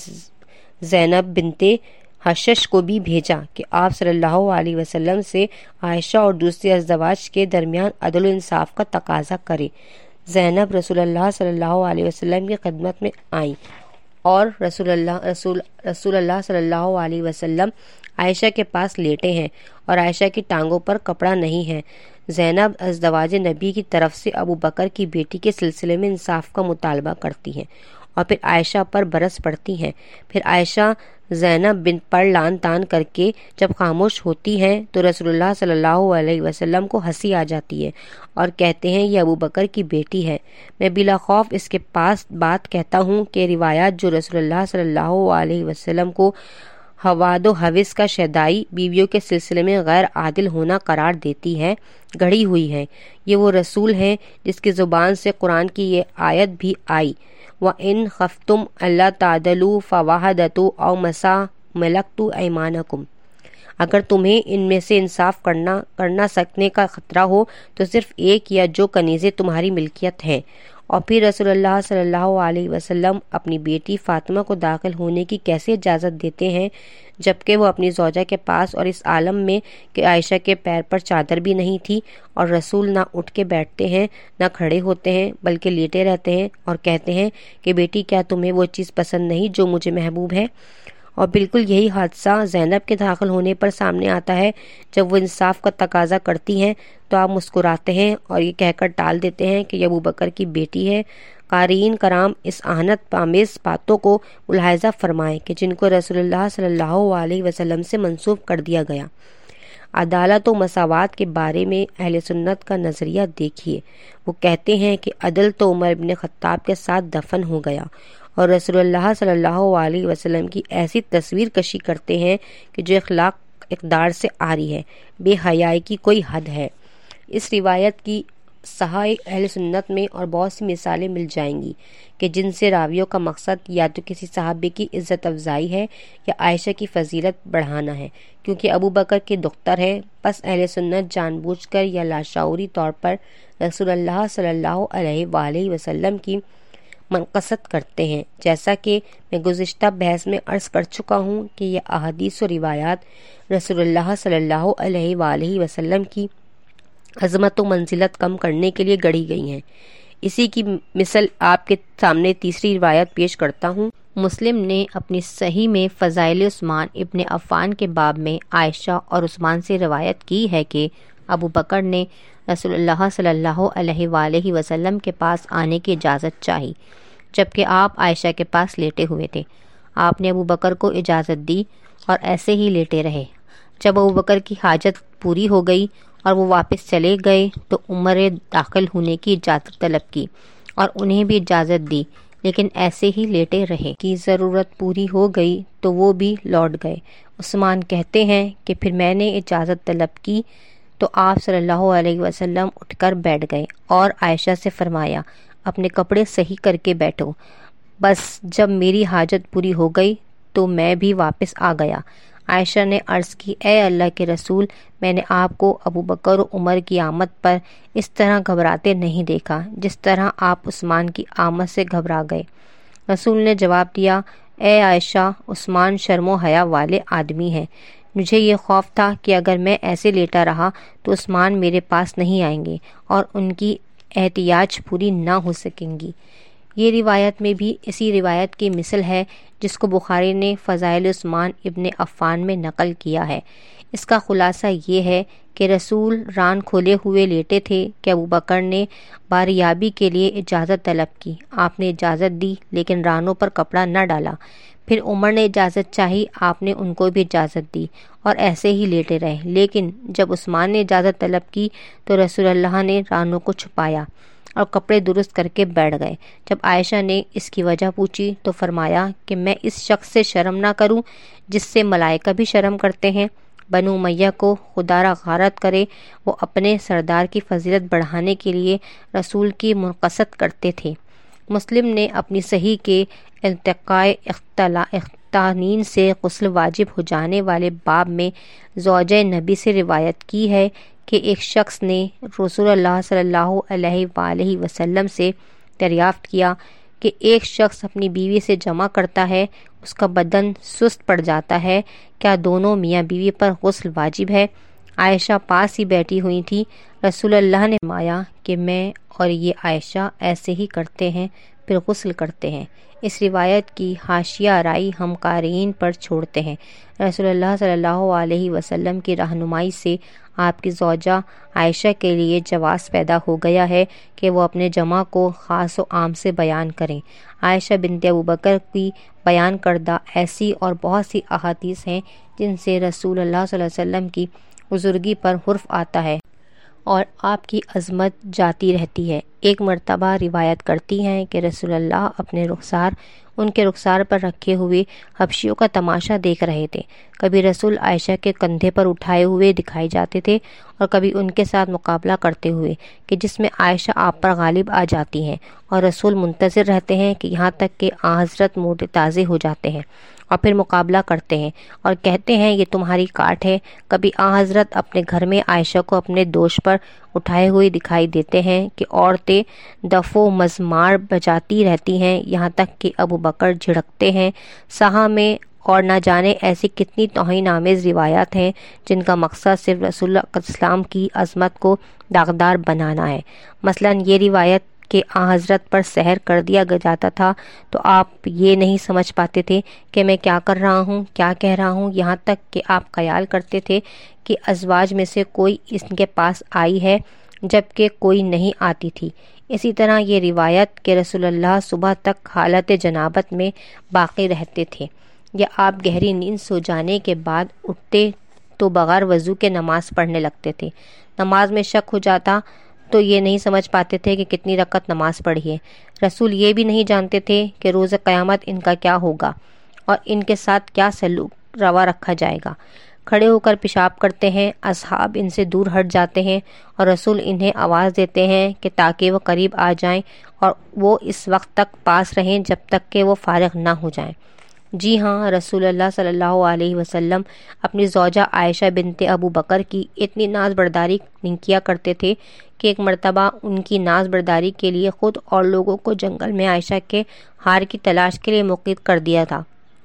زینب بنت حشش کو بھی بھیجا کہ آپ صلی اللہ علیہ وسلم سے عائشہ اور دوسری ازواج کے درمیان عدل و انصاف کا تقاضا کرے۔ زینب رسول اللہ صلی اللہ علیہ وسلم کی خدمت میں آئیں اور رسول اللہ رسول رسول اللہ صلی اللہ علیہ وسلم عائشہ کے پاس لیٹے ہیں اور عائشہ کی ٹانگوں پر کپڑا نہیں ہے۔ زینب ازدواج نبی کی طرف سے ابو بکر کی بیٹی کے سلسلے میں انصاف کا مطالبہ کرتی ہیں اور پھر عائشہ پر برس پڑتی ہیں۔ پھر عائشہ زینب بنت پر لان تان کر کے جب خاموش ہوتی ہیں تو رسول اللہ صلی اللہ علیہ وسلم کو ہنسی آ جاتی ہے اور کہتے ہیں، یہ ابو بکر کی بیٹی ہے۔ میں بلا خوف اس کے پاس بات کہتا ہوں کہ روایات جو رسول اللہ صلی اللہ علیہ وسلم کو حواد و حوث کا شیدائی بیویوں کے سلسلے میں غیر عادل ہونا قرار دیتی ہے، گڑھی ہوئی ہے۔ یہ وہ رسول ہے جس کی زبان سے قرآن کی یہ آیت بھی آئی، وَإِنْ خَفْتُمْ أَلَّا تَعْدِلُوا فَوَاحِدَةً أَوْ مَا مَلَكْتُ أَيْمَانَكُمْ۔ اگر تمہیں ان میں سے انصاف کرنا کرنا سکنے کا خطرہ ہو تو صرف ایک یا جو کنیزیں تمہاری ملکیت ہیں۔ اور پھر رسول اللہ صلی اللہ علیہ وسلم اپنی بیٹی فاطمہ کو داخل ہونے کی کیسے اجازت دیتے ہیں جبکہ وہ اپنی زوجہ کے پاس اور اس عالم میں کہ عائشہ کے پیر پر چادر بھی نہیں تھی، اور رسول نہ اٹھ کے بیٹھتے ہیں نہ کھڑے ہوتے ہیں بلکہ لیٹے رہتے ہیں اور کہتے ہیں کہ بیٹی، کیا تمہیں وہ چیز پسند نہیں جو مجھے محبوب ہے؟ اور بالکل یہی حادثہ زینب کے داخل ہونے پر سامنے آتا ہے۔ جب وہ انصاف کا تقاضا کرتی ہیں تو آپ مسکراتے ہیں اور یہ کہہ کر ٹال دیتے ہیں کہ یہ ابو بکر کی بیٹی ہے۔ قارئین کرام، اس اہانت آمیز باتوں کو ملاحظہ فرمائیں کہ جن کو رسول اللہ صلی اللہ علیہ وسلم سے منسوب کر دیا گیا۔ عدالت و مساوات کے بارے میں اہل سنت کا نظریہ دیکھیے۔ وہ کہتے ہیں کہ عدل تو عمر بن خطاب کے ساتھ دفن ہو گیا، اور رسول اللہ صلی اللہ علیہ وسلم کی ایسی تصویر کشی کرتے ہیں کہ جو اخلاق اقدار سے عاری ہے، بے حیائی کی کوئی حد ہے۔ اس روایت کی صحائح اہل سنت میں اور بہت سی مثالیں مل جائیں گی کہ جن سے راویوں کا مقصد یا تو کسی صحابی کی عزت افزائی ہے یا عائشہ کی فضیلت بڑھانا ہے، کیونکہ ابو بکر کی دختر ہے۔ بس اہل سنت جان بوجھ کر یا لاشعوری طور پر رسول اللہ صلی اللہ علیہ وآلہ وسلم کی منقصت کرتے ہیں، جیسا کہ میں گزشتہ بحث میں عرض کر چکا ہوں کہ یہ احادیث و روایات رسول اللہ صلی اللہ علیہ وآلہ وسلم کی عظمت و منزلت کم کرنے کے لیے گڑھی گئی ہیں۔ اسی کی مثل آپ کے سامنے تیسری روایت پیش کرتا ہوں۔ مسلم نے اپنی صحیح میں فضائل عثمان ابن عفان کے باب میں عائشہ اور عثمان سے روایت کی ہے کہ ابو بکر نے رسول اللہ صلی اللہ علیہ وآلہ وسلم کے پاس آنے کی اجازت چاہی، جبکہ آپ عائشہ کے پاس لیٹے ہوئے تھے۔ آپ نے ابو بکر کو اجازت دی اور ایسے ہی لیٹے رہے۔ جب ابو بکر کی حاجت پوری ہو گئی اور وہ واپس چلے گئے تو عمر داخل ہونے کی اجازت طلب کی اور انہیں بھی اجازت دی، لیکن ایسے ہی لیٹے رہے۔ کی ضرورت پوری ہو گئی تو وہ بھی لوٹ گئے۔ عثمان کہتے ہیں کہ پھر میں نے اجازت طلب کی تو آپ صلی اللہ علیہ وسلم اٹھ کر بیٹھ گئے اور عائشہ سے فرمایا اپنے کپڑے صحیح کر کے بیٹھو۔ بس جب میری حاجت پوری ہو گئی تو میں بھی واپس آ گیا۔ عائشہ نے عرض کی اے اللہ کے رسول، میں نے آپ کو ابو بکر و عمر کی آمد پر اس طرح گھبراتے نہیں دیکھا جس طرح آپ عثمان کی آمد سے گھبرا گئے۔ رسول نے جواب دیا اے عائشہ، عثمان شرم و حیا والے آدمی ہیں، مجھے یہ خوف تھا کہ اگر میں ایسے لیٹا رہا تو عثمان میرے پاس نہیں آئیں گے اور ان کی احتیاج پوری نہ ہو سکیں گی۔ یہ روایت میں بھی اسی روایت کی مثل ہے جس کو بخاری نے فضائل عثمان ابن عفان میں نقل کیا ہے۔ اس کا خلاصہ یہ ہے کہ رسول ران کھولے ہوئے لیٹے تھے کہ ابو بکر نے باریابی کے لیے اجازت طلب کی۔ آپ نے اجازت دی لیکن رانوں پر کپڑا نہ ڈالا۔ پھر عمر نے اجازت چاہی، آپ نے ان کو بھی اجازت دی اور ایسے ہی لیٹے رہے۔ لیکن جب عثمان نے اجازت طلب کی تو رسول اللہ نے رانوں کو چھپایا اور کپڑے درست کر کے بیٹھ گئے۔ جب عائشہ نے اس کی وجہ پوچھی تو فرمایا کہ میں اس شخص سے شرم نہ کروں جس سے ملائکہ بھی شرم کرتے ہیں۔ بنو امیہ کو خدا را غارت کرے، وہ اپنے سردار کی فضیلت بڑھانے کے لیے رسول کی منقصت کرتے تھے۔ مسلم نے اپنی صحیح کے التقاء اختانین سے غسل واجب ہو جانے والے باب میں زوجہ نبی سے روایت کی ہے کہ ایک شخص نے رسول اللہ صلی اللہ علیہ وآلہ وسلم سے دریافت کیا کہ ایک شخص اپنی بیوی سے جمع کرتا ہے، اس کا بدن سست پڑ جاتا ہے، کیا دونوں میاں بیوی پر غسل واجب ہے؟ عائشہ پاس ہی بیٹھی ہوئی تھی۔ رسول اللہ نے فرمایا کہ میں اور یہ عائشہ ایسے ہی کرتے ہیں، پھر غسل کرتے ہیں۔ اس روایت کی حاشیہ آرائی ہم قارئین پر چھوڑتے ہیں۔ رسول اللہ صلی اللہ علیہ وسلم کی رہنمائی سے آپ کی زوجہ عائشہ کے لیے جواز پیدا ہو گیا ہے کہ وہ اپنے جمع کو خاص و عام سے بیان کریں۔ عائشہ بنت ابو بکر کی بیان کردہ ایسی اور بہت سی احادیث ہیں جن سے رسول اللہ صلی اللہ علیہ وسلم کی بزرگی پر حرف آتا ہے اور آپ کی عظمت جاتی رہتی ہے۔ ایک مرتبہ روایت کرتی ہیں کہ رسول اللہ اپنے رخسار ان کے رخسار پر رکھے ہوئے حبشیوں کا تماشا دیکھ رہے تھے۔ کبھی رسول عائشہ کے کندھے پر اٹھائے ہوئے دکھائی جاتے تھے اور کبھی ان کے ساتھ مقابلہ کرتے ہوئے کہ جس میں عائشہ آپ پر غالب آ جاتی ہیں اور رسول منتظر رہتے ہیں کہ یہاں تک کہ آن حضرت موٹے تازے ہو جاتے ہیں اور پھر مقابلہ کرتے ہیں اور کہتے ہیں یہ تمہاری کاٹ ہے۔ کبھی آن حضرت اپنے گھر میں عائشہ کو اپنے دوش پر اٹھائے ہوئے دکھائی دیتے ہیں کہ عورتیں دف و مزمار بجاتی رہتی ہیں یہاں تک کہ ابو بکر جھڑکتے ہیں سہاں میں، اور نہ جانے ایسی کتنی توہین آمیز روایات ہیں جن کا مقصد صرف رسول اللہ علیہ وسلم کی عظمت کو داغدار بنانا ہے۔ مثلاً یہ روایت کہ آن حضرت پر سحر کر دیا جاتا تھا تو آپ یہ نہیں سمجھ پاتے تھے کہ میں کیا کر رہا ہوں، کیا کہہ رہا ہوں، یہاں تک کہ آپ خیال کرتے تھے کہ ازواج میں سے کوئی اس کے پاس آئی ہے جبکہ کوئی نہیں آتی تھی۔ اسی طرح یہ روایت کہ رسول اللہ صبح تک حالت جنابت میں باقی رہتے تھے یا آپ گہری نیند سو جانے کے بعد اٹھتے تو بغیر وضو کے نماز پڑھنے لگتے تھے۔ نماز میں شک ہو جاتا تو یہ نہیں سمجھ پاتے تھے کہ کتنی رکعت نماز پڑھی ہے۔ رسول یہ بھی نہیں جانتے تھے کہ روز قیامت ان کا کیا ہوگا اور ان کے ساتھ کیا سلوک روا رکھا جائے گا۔ کھڑے ہو کر پیشاب کرتے ہیں، اصحاب ان سے دور ہٹ جاتے ہیں اور رسول انہیں آواز دیتے ہیں کہ تاکہ وہ قریب آ جائیں اور وہ اس وقت تک پاس رہیں جب تک کہ وہ فارغ نہ ہو جائیں۔ جی ہاں، رسول اللہ صلی اللہ علیہ وسلم اپنی زوجہ عائشہ بنت ابو بکر کی اتنی ناز برداری کیا کرتے تھے کہ ایک مرتبہ ان کی ناز برداری کے لیے خود اور لوگوں کو جنگل میں عائشہ کے ہار کی تلاش کے لیے موقف کر دیا تھا،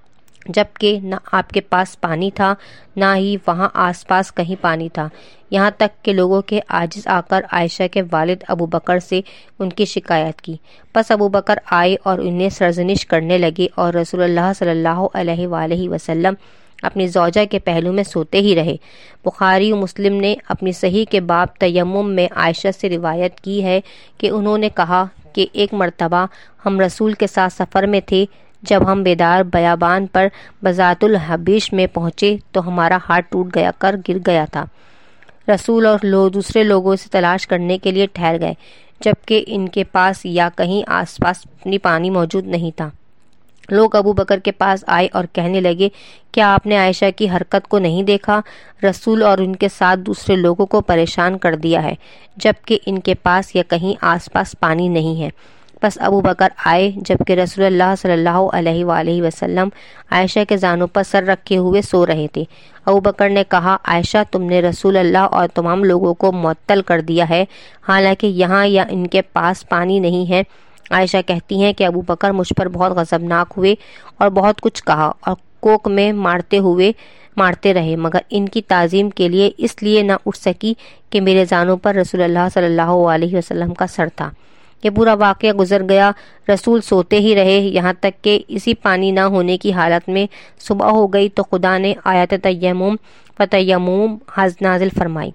جبکہ نہ آپ کے پاس پانی تھا نہ ہی وہاں آس پاس کہیں پانی تھا، یہاں تک کہ لوگوں کے عاجز آ کر عائشہ کے والد ابو بکر سے ان کی شکایت کی۔ پس ابو بکر آئے اور انہیں سرزنش کرنے لگے اور رسول اللہ صلی اللہ علیہ وآلہ وسلم اپنی زوجہ کے پہلو میں سوتے ہی رہے۔ بخاری و مسلم نے اپنی صحیح کے باب تیمم میں عائشہ سے روایت کی ہے کہ انہوں نے کہا کہ ایک مرتبہ ہم رسول کے ساتھ سفر میں تھے، جب ہم بیدار بیابان پر بذات الحبیش میں پہنچے تو ہمارا ہاتھ ٹوٹ گیا کر گر گیا تھا۔ رسول اور لوگ دوسرے لوگوں سے تلاش کرنے کے لیے ٹھہر گئے، جبکہ ان کے پاس یا کہیں آس پاس پانی موجود نہیں تھا۔ لوگ ابو بکر کے پاس آئے اور کہنے لگے، کیا آپ نے عائشہ کی حرکت کو نہیں دیکھا؟ رسول اور ان کے ساتھ دوسرے لوگوں کو پریشان کر دیا ہے، جبکہ ان کے پاس یا کہیں آس پاس پانی نہیں ہے۔ بس ابو بکر آئے جبکہ رسول اللہ صلی اللہ علیہ وآلہ وسلم عائشہ کے زانوں پر سر رکھے ہوئے سو رہے تھے۔ ابو بکر نے کہا، عائشہ تم نے رسول اللہ اور تمام لوگوں کو معطل کر دیا ہے، حالانکہ یہاں یا ان کے پاس پانی نہیں ہے۔ عائشہ کہتی ہیں کہ ابو بکر مجھ پر بہت غضبناک ہوئے اور بہت کچھ کہا اور کوک میں مارتے ہوئے مارتے رہے، مگر ان کی تعظیم کے لیے اس لیے نہ اٹھ سکی کہ میرے زانوں پر رسول اللہ صلی اللہ علیہ وسلم کا سر تھا۔ یہ پورا واقعہ گزر گیا، رسول سوتے ہی رہے، یہاں تک کہ اسی پانی نہ ہونے کی حالت میں صبح ہو گئی تو خدا نے آیت تیمم فتیمم نازل فرمائی۔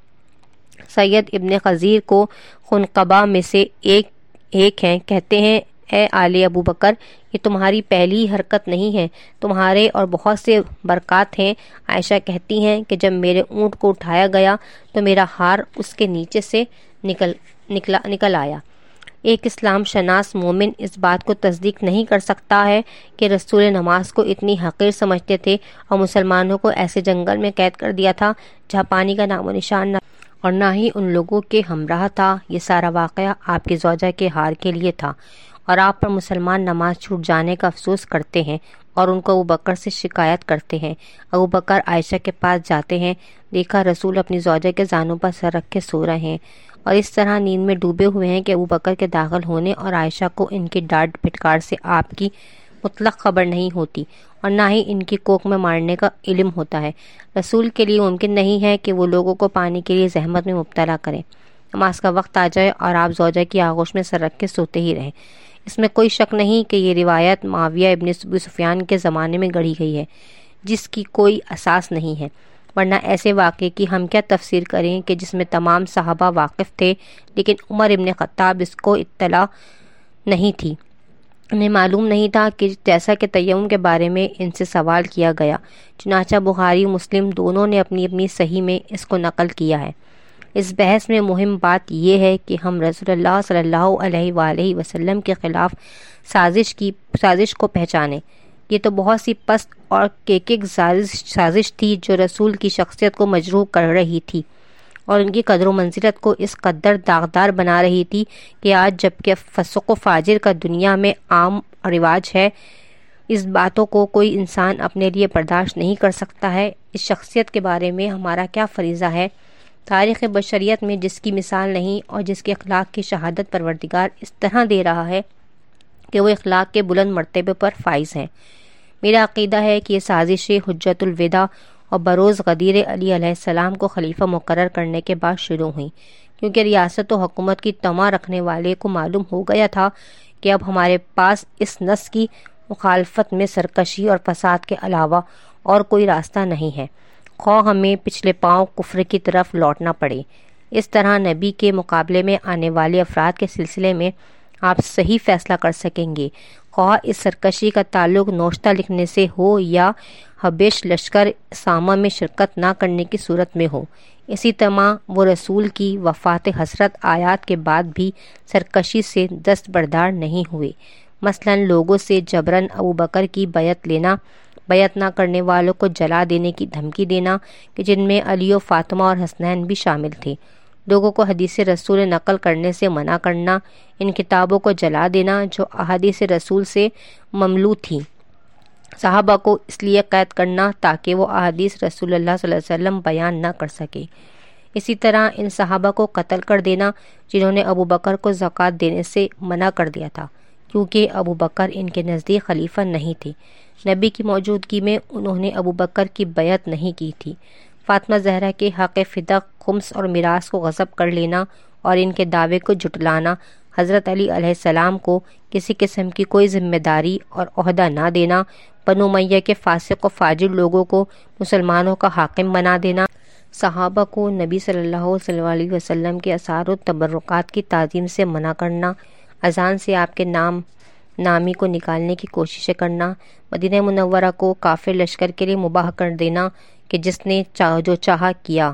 سید ابن خزیر کو خنقبہ میں سے ایک ایک ہیں، کہتے ہیں، اے آل ابو بکر، یہ تمہاری پہلی حرکت نہیں ہے، تمہارے اور بہت سے برکات ہیں۔ عائشہ کہتی ہیں کہ جب میرے اونٹ کو اٹھایا گیا تو میرا ہار اس کے نیچے سے نکل نکلا نکل آیا۔ ایک اسلام شناس مومن اس بات کو تصدیق نہیں کر سکتا ہے کہ رسول نماز کو اتنی حقیر سمجھتے تھے اور مسلمانوں کو ایسے جنگل میں قید کر دیا تھا جہاں پانی کا نام و نشان نہ اور نہ ہی ان لوگوں کے ہمراہ تھا۔ یہ سارا واقعہ آپ کی زوجہ کے ہار کے لیے تھا اور آپ پر مسلمان نماز چھوٹ جانے کا افسوس کرتے ہیں اور ان کو ابو بکر سے شکایت کرتے ہیں۔ ابو بکر عائشہ کے پاس جاتے ہیں، دیکھا رسول اپنی زوجہ کے زانوں پر سر رکھ کے سو رہے ہیں اور اس طرح نیند میں ڈوبے ہوئے ہیں کہ ابو بکر کے داخل ہونے اور عائشہ کو ان کی ڈانٹ پھٹکار سے آپ کی مطلق خبر نہیں ہوتی اور نہ ہی ان کی کوکھ میں مارنے کا علم ہوتا ہے۔ رسول کے لیے ممکن نہیں ہے کہ وہ لوگوں کو پانی کے لیے زحمت میں مبتلا کریں۔ نماز کا وقت آ جائے اور آپ زوجہ کی آغوش میں سر رکھ کے سوتے ہی رہیں۔ اس میں کوئی شک نہیں کہ یہ روایت معاویہ ابن ابی سفیان کے زمانے میں گڑھی گئی ہے، جس کی کوئی اساس نہیں ہے، ورنہ ایسے واقعے کی ہم کیا تفسیر کریں کہ جس میں تمام صحابہ واقف تھے لیکن عمر ابن خطاب اس کو اطلاع نہیں تھی، انہیں معلوم نہیں تھا کہ جیسا کہ تیمم کے بارے میں ان سے سوال کیا گیا۔ چنانچہ بخاری و مسلم دونوں نے اپنی اپنی صحیح میں اس کو نقل کیا ہے۔ اس بحث میں مہم بات یہ ہے کہ ہم رسول اللہ صلی اللہ علیہ وآلہ وسلم کے خلاف سازش کی سازش کو پہچانیں۔ یہ تو بہت سی پست اور کیکک سازش تھی جو رسول کی شخصیت کو مجروح کر رہی تھی اور ان کی قدر و منزلت کو اس قدر داغدار بنا رہی تھی کہ آج جب کہ فسق و فاجر کا دنیا میں عام رواج ہے، اس باتوں کو کوئی انسان اپنے لیے برداشت نہیں کر سکتا ہے۔ اس شخصیت کے بارے میں ہمارا کیا فریضہ ہے؟ تاریخ بشریت میں جس کی مثال نہیں اور جس کے اخلاق کی شہادت پروردگار اس طرح دے رہا ہے کہ وہ اخلاق کے بلند مرتبے پر فائز ہیں۔ میرا عقیدہ ہے کہ یہ سازشیں حجت الوداع اور بروز غدیر علی علیہ السلام کو خلیفہ مقرر کرنے کے بعد شروع ہوئیں، کیونکہ ریاست و حکومت کی طمع رکھنے والے کو معلوم ہو گیا تھا کہ اب ہمارے پاس اس نس کی مخالفت میں سرکشی اور فساد کے علاوہ اور کوئی راستہ نہیں ہے، خواہ ہمیں پچھلے پاؤں کفر کی طرف لوٹنا پڑے۔ اس طرح نبی کے مقابلے میں آنے والے افراد کے سلسلے میں آپ صحیح فیصلہ کر سکیں گے، خواہ اس سرکشی کا تعلق نوشتہ لکھنے سے ہو یا حبیش لشکر اسامہ میں شرکت نہ کرنے کی صورت میں ہو۔ اسی طرح وہ رسول کی وفات حسرت آیات کے بعد بھی سرکشی سے دستبردار نہیں ہوئے۔ مثلا لوگوں سے جبراً ابو بکر کی بیعت لینا، بیعت نہ کرنے والوں کو جلا دینے کی دھمکی دینا کہ جن میں علی و فاطمہ اور حسنین بھی شامل تھے، لوگوں کو حدیث رسول نقل کرنے سے منع کرنا، ان کتابوں کو جلا دینا جو احادیث رسول سے مملو تھیں، صحابہ کو اس لیے قید کرنا تاکہ وہ احادیث رسول اللہ صلی اللہ علیہ وسلم بیان نہ کر سکے۔ اسی طرح ان صحابہ کو قتل کر دینا جنہوں نے ابو بکر کو زکوٰۃ دینے سے منع کر دیا تھا، کیونکہ ابو بکر ان کے نزدیک خلیفہ نہیں تھے۔ نبی کی موجودگی میں انہوں نے ابو بکر کی بیعت نہیں کی تھی۔ فاطمہ زہرا کے حق فدق، خمس اور میراث کو غصب کر لینا اور ان کے دعوے کو جھٹلانا، حضرت علی علیہ السلام کو کسی قسم کی کوئی ذمہ داری اور عہدہ نہ دینا، بنو امیہ کے فاسق و فاجر لوگوں کو مسلمانوں کا حاکم بنا دینا، صحابہ کو نبی صلی اللہ علیہ وسلم کے آثار و تبرکات کی تعظیم سے منع کرنا، اذان سے آپ کے نام نامی کو نکالنے کی کوششیں کرنا، مدینہ منورہ کو کافر لشکر کے لیے مباح کر دینا کہ جس نے چاہ جو چاہا کیا،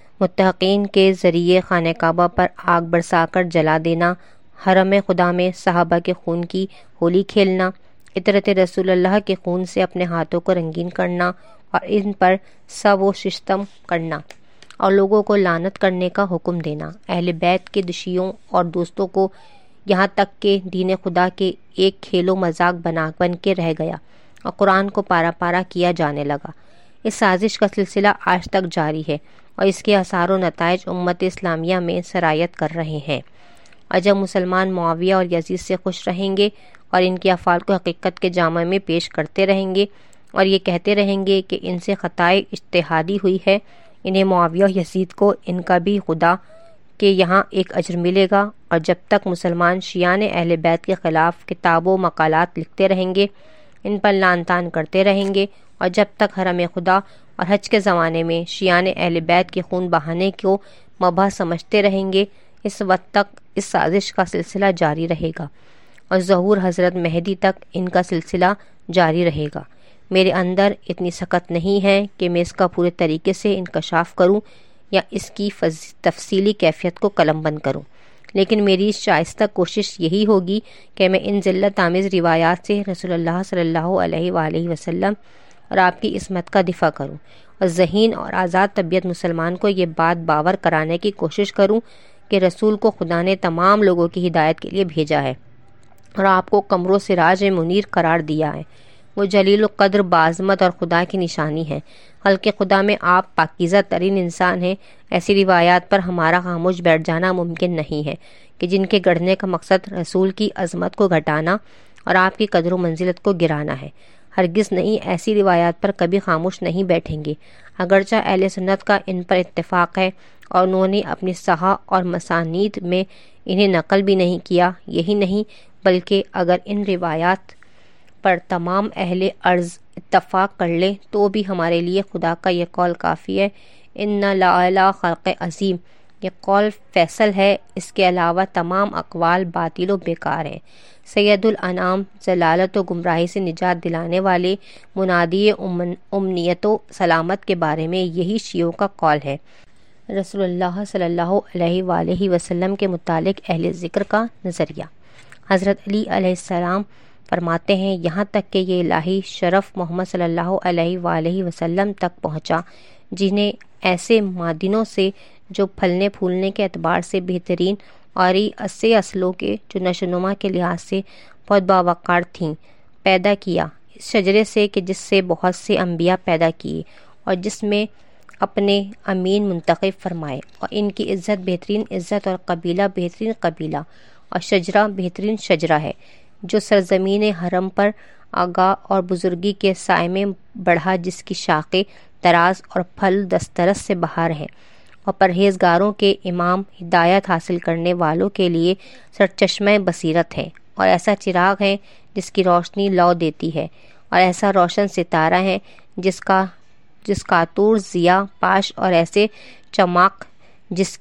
متحقین کے ذریعے خانہ کعبہ پر آگ برسا کر جلا دینا، حرم خدا میں صحابہ کے خون کی ہولی کھیلنا، عطرت رسول اللہ کے خون سے اپنے ہاتھوں کو رنگین کرنا اور ان پر سب و ششتم کرنا اور لوگوں کو لعنت کرنے کا حکم دینا، اہل بیت کے دشیوں اور دوستوں کو، یہاں تک کہ دین خدا کے ایک کھیل و مذاق بنا بن کے رہ گیا اور قرآن کو پارا پارا کیا جانے لگا۔ اس سازش کا سلسلہ آج تک جاری ہے اور اس کے آثار و نتائج امت اسلامیہ میں سرایت کر رہے ہیں، اور جب مسلمان معاویہ اور یزید سے خوش رہیں گے اور ان کے افعال کو حقیقت کے جامع میں پیش کرتے رہیں گے اور یہ کہتے رہیں گے کہ ان سے خطائے اجتہادی ہوئی ہے، انہیں معاویہ اور یزید کو ان کا بھی خدا کے یہاں ایک اجر ملے گا، اور جب تک مسلمان شیعان اہل بیت کے خلاف کتاب و مقالات لکھتے رہیں گے، ان پر لعن طعن کرتے رہیں گے، اور جب تک حرم خدا اور حج کے زمانے میں شیعان اہل بیت کے خون بہانے کو مباح سمجھتے رہیں گے، اس وقت تک اس سازش کا سلسلہ جاری رہے گا اور ظہور حضرت مہدی تک ان کا سلسلہ جاری رہے گا۔ میرے اندر اتنی سخت نہیں ہے کہ میں اس کا پورے طریقے سے انکشاف کروں یا اس کی تفصیلی کیفیت کو قلم بند کروں، لیکن میری شائستہ کوشش یہی ہوگی کہ میں ان ذلت آمیز روایات سے رسول اللہ صلی اللہ علیہ وآلہ وسلم اور آپ کی عصمت کا دفاع کروں، اور ذہین اور آزاد طبیعت مسلمان کو یہ بات باور کرانے کی کوشش کروں کہ رسول کو خدا نے تمام لوگوں کی ہدایت کے لیے بھیجا ہے اور آپ کو قمر و سراج منیر قرار دیا ہے۔ وہ جلیل القدر، باعظمت اور خدا کی نشانی ہے۔ خلق خدا میں آپ پاکیزہ ترین انسان ہیں۔ ایسی روایات پر ہمارا خاموش بیٹھ جانا ممکن نہیں ہے کہ جن کے گڑھنے کا مقصد رسول کی عظمت کو گھٹانا اور آپ کی قدر و منزلت کو گرانا ہے۔ ہرگز نہیں، ایسی روایات پر کبھی خاموش نہیں بیٹھیں گے، اگرچہ اہل سنت کا ان پر اتفاق ہے اور انہوں نے اپنی صحاح اور مسانید میں انہیں نقل بھی نہیں کیا۔ یہی نہیں بلکہ اگر ان روایات پر تمام اہل ارض اتفاق کر لیں تو بھی ہمارے لیے خدا کا یہ قول کافی ہے، ان لعلی خلق عظیم، یہ قول فیصل ہے، اس کے علاوہ تمام اقوال باطل و بیکار ہیں۔ سید الانام، ضلالت و گمراہی سے نجات دلانے والے منادی امنیت و سلامت کے بارے میں یہی شیعوں کا قول ہے۔ رسول اللہ صلی اللہ علیہ وآلہ وسلم کے متعلق اہل ذکر کا نظریہ۔ حضرت علی علیہ السلام فرماتے ہیں، یہاں تک کہ یہ الہی شرف محمد صلی اللہ علیہ وآلہ وسلم تک پہنچا، جنہیں ایسے معدنوں سے جو پھلنے پھولنے کے اعتبار سے بہترین اور اسے اصلوں کے جو نشو و نما کے لحاظ سے بہت باوقار تھیں، پیدا کیا، اس شجرے سے کہ جس سے بہت سے انبیاء پیدا کیے اور جس میں اپنے امین منتخب فرمائے، اور ان کی عزت بہترین عزت اور قبیلہ بہترین قبیلہ اور شجرہ بہترین شجرہ ہے، جو سرزمین حرم پر آگاہ اور بزرگی کے سائے میں بڑھا، جس کی شاخیں دراز اور پھل دسترس سے باہر ہیں، اور پرہیزگاروں کے امام، ہدایت حاصل کرنے والوں کے لیے سرچشمہ بصیرت ہے، اور ایسا چراغ ہے جس کی روشنی لو دیتی ہے، اور ایسا روشن ستارہ ہے جس کا جس کا عطور ضیاء پاش اور ایسے چماق جس کی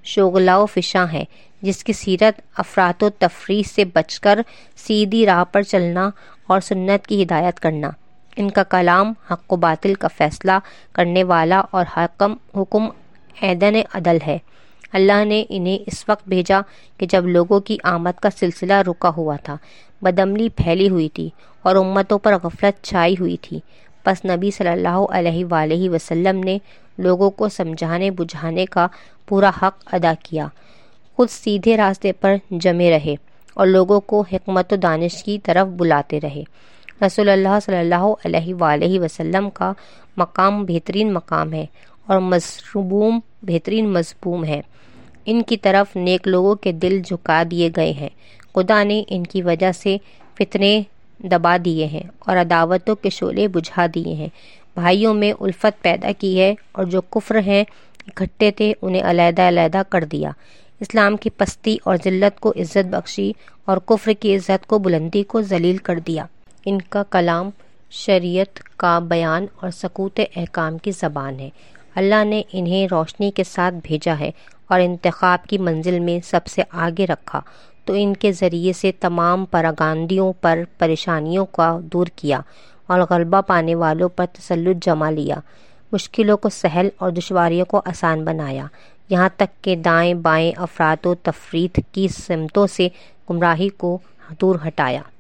شغلہ و فشاں ہے، جس کی سیرت افراط و تفریط سے بچ کر سیدھی راہ پر چلنا اور سنت کی ہدایت کرنا۔ ان کا کلام حق و باطل کا فیصلہ کرنے والا اور حکم حکم عیدن عدل ہے۔ اللہ نے انہیں اس وقت بھیجا کہ جب لوگوں کی آمد کا سلسلہ رکا ہوا تھا، بدعملی پھیلی ہوئی تھی اور امتوں پر غفلت چھائی ہوئی تھی۔ پس نبی صلی اللہ علیہ وآلہ وسلم نے لوگوں کو سمجھانے بجھانے کا پورا حق ادا کیا، خود سیدھے راستے پر جمے رہے اور لوگوں کو حکمت و دانش کی طرف بلاتے رہے۔ رسول اللہ صلی اللہ علیہ وآلہ وسلم کا مقام بہترین مقام ہے اور مظلوم بہترین مظلوم ہے۔ ان کی طرف نیک لوگوں کے دل جھکا دیے گئے ہیں۔ خدا نے ان کی وجہ سے فتنے دبا دیے ہیں اور عداوتوں کے شعلے بجھا دیے ہیں، بھائیوں میں الفت پیدا کی ہے، اور جو کفر ہیں اکٹھے تھے انہیں علیحدہ علیحدہ کر دیا۔ اسلام کی پستی اور ذلت کو عزت بخشی اور کفر کی عزت کو بلندی کو ذلیل کر دیا۔ ان کا کلام شریعت کا بیان اور سکوت احکام کی زبان ہے۔ اللہ نے انہیں روشنی کے ساتھ بھیجا ہے اور انتخاب کی منزل میں سب سے آگے رکھا، تو ان کے ذریعے سے تمام پراگندگیوں پر پریشانیوں کا دور کیا اور غلبہ پانے والوں پر تسلط جما لیا، مشکلوں کو سہل اور دشواریوں کو آسان بنایا، یہاں تک کہ دائیں بائیں افراط و تفریط کی سمتوں سے گمراہی کو دور ہٹایا۔